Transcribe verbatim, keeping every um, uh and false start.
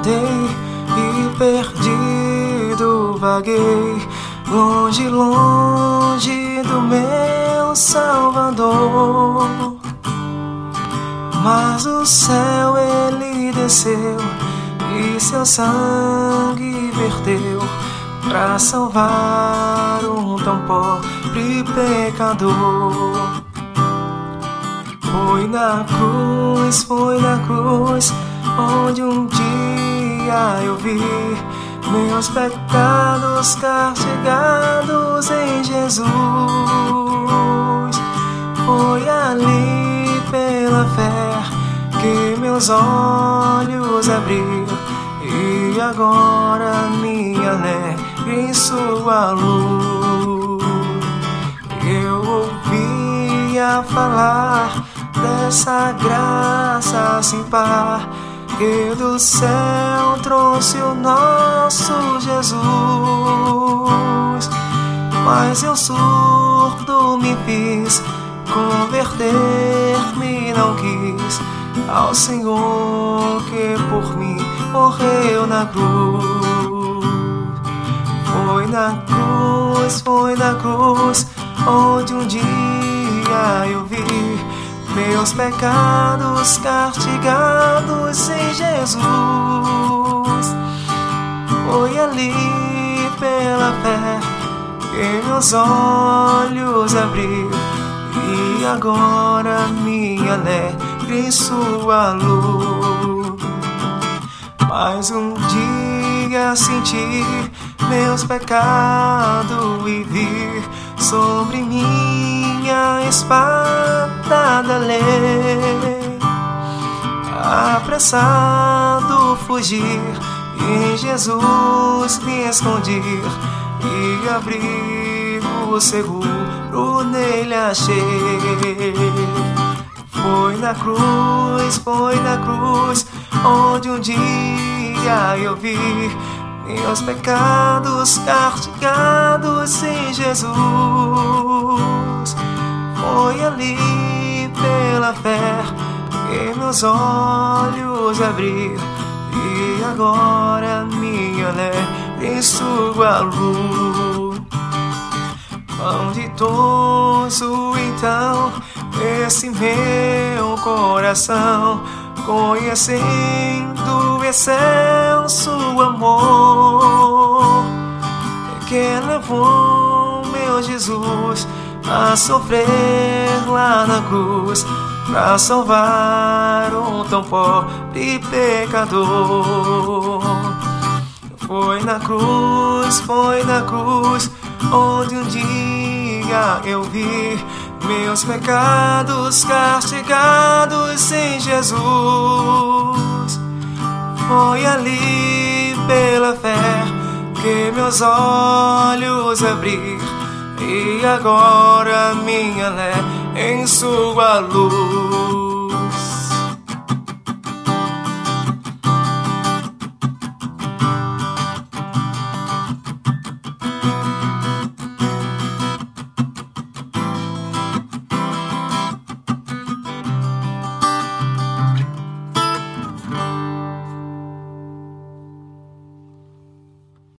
andei e perdido vaguei, longe, longe do meu Salvador. Mas do céu ele desceu e seu sangue verteu pra salvar um tão pobre pecador. Foi na cruz, foi na cruz, onde um dia eu vi meus pecados castigados em Jesus. Foi ali pela fé que meus olhos abriu, e agora me alegro em sua luz. Eu ouvia falar dessa graça sem par, que do céu trouxe o nosso Jesus. Mas eu surdo me fiz, converter-me não quis ao Senhor que por mim morreu na cruz. Foi na cruz, foi na cruz, onde um dia eu vi meus pecados castigados em Jesus. Foi ali pela fé que meus olhos abriu, e agora me alegro em sua luz. Mais um dia senti meus pecados e vi sobre minha espada da lei, apressado fugir, e em Jesus me escondi, e abrigo seguro nele achei. Foi na cruz, foi na cruz, onde um dia eu vi meus pecados castigados em Jesus. Foi ali pela fé que meus olhos abriu, e agora me alegro em sua luz. Quão ditoso então esse meu coração, conhecendo excelso amor, que levou meu Jesus a sofrer lá na cruz, pra salvar um tão pobre pecador. Foi na cruz, foi na cruz, onde um dia eu vi meus pecados castigados em Jesus. Foi ali pela fé que meus olhos abri, e agora minha lé em sua luz.